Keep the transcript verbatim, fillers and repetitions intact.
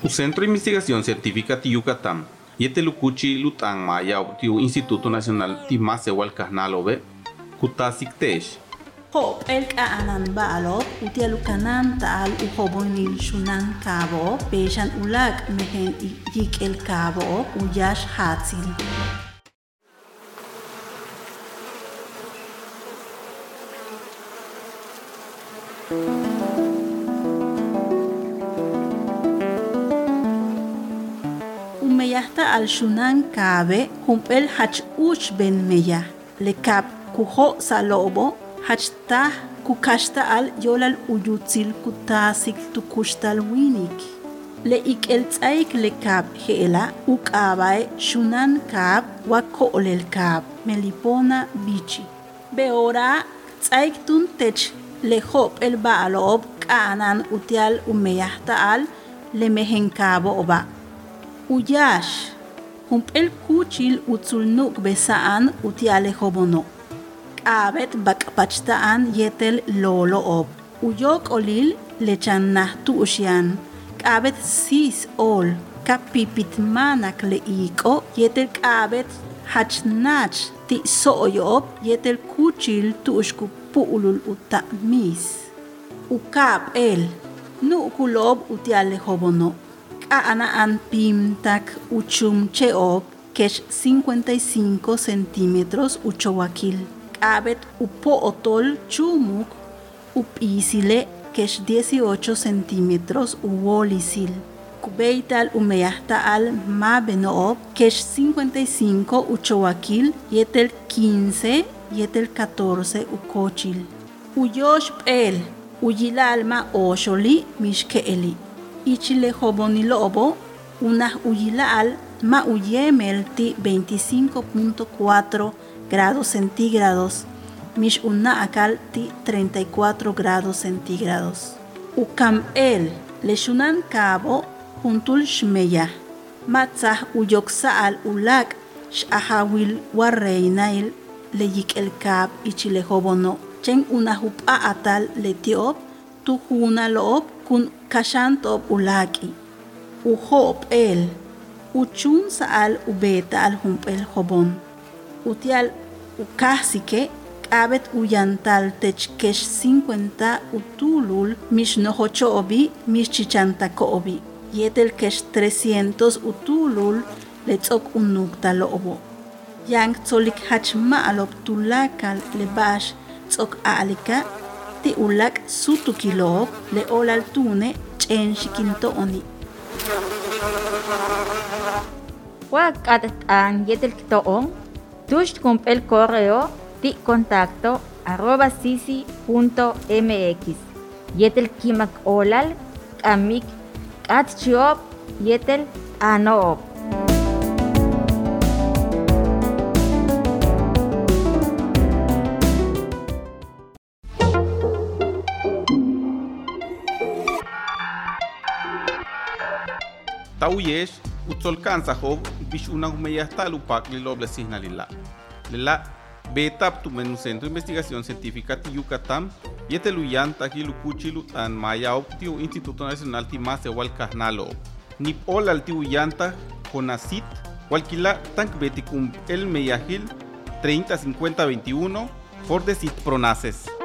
El Centro de Investigación Científica de Yucatán y el Lucuchi Lutang Maya Optiu Instituto Nacional Timase Walcahnalobe, Kutasictesh. Hop el kaanan balop utialukanan taal uhobonil shunan kabo peshan ulak mehen yik el kabo uyash hatsil. Umeyahta al shunan kabe humpel hach uch ben meyah lekap kuho salobo hachta kukashta al yolal uyutzil kutasik tukushtal winik. Le ik el tsaik le kab heela ukabae shunan kab wako olel kab melipona bichi. Beora tsaik tun tech le hop el baalob kaanan utial umeyahta al le mehen kabo oba. Uyash hump el kuchil utzulnuk besaan utiale hobono. Abet bakpachtaan yetel lolo ob. Uyok olil lechan nahtu usyan. Abet sis ol. Kapipit manak le iko yetel abet hachnach ti soyob yetel kuchil tuushku puulul uta mis. Ukab el. Nu kulob utiale hobono. Kaana an pimtak uchum cheob kesh cincuenta y cinco centímetros uchowakil. Abet upo otol chumuk upisile kesh dieciocho centímetros uwolisil. Kubeital umeyahta al ma benoob kesh cincuenta y cinco uchowakil yetel quince yetel catorce ukochil. Uyosh el uyila alma osholi mishkeeli. Ichile hobonilobo una uyila al ma uyemel ti veinticinco punto cuatro grados centígrados, mish una akal ti treinta y cuatro grados centígrados. Ukam el leshunan kabo juntul shmeya. Matzah uyoksa al ulak shahawil warreinail leyik el kab ichile hobono. Chen una hupa atal letiob tuhuna loob kun kashantob ulaki. Uhop el uchun saal ubeta al humpel hobon. Utial ukasike abet uyantal techkesh cincuenta utulul mish nohocho obi mish chichanta obi. Yetel kesh trescientos utulul letzok unukta lobo. Yang tzolik hachma alop tulakal lebash tzok alika ti ulak sutukilob le olal tune chen shikinto oni. Wak atat yetel kitoong tush el correo ti contacto arroba sisi punto mx. Yetel kimak olal kamik atchiop yetel anoob. Tauyesh utzolkanza hob bish una humeyahta lupak liloble signalila. Lela betap tu menu Centro de Investigación Científica de Yucatán yeteluyan takilukuchilu an maya optiu Instituto Nacional Timase Walcahnalo. Nip ol altiuyanta Conacyt walquila tank beticum el meyahil treinta cincuenta veintiuno for decit pronaces.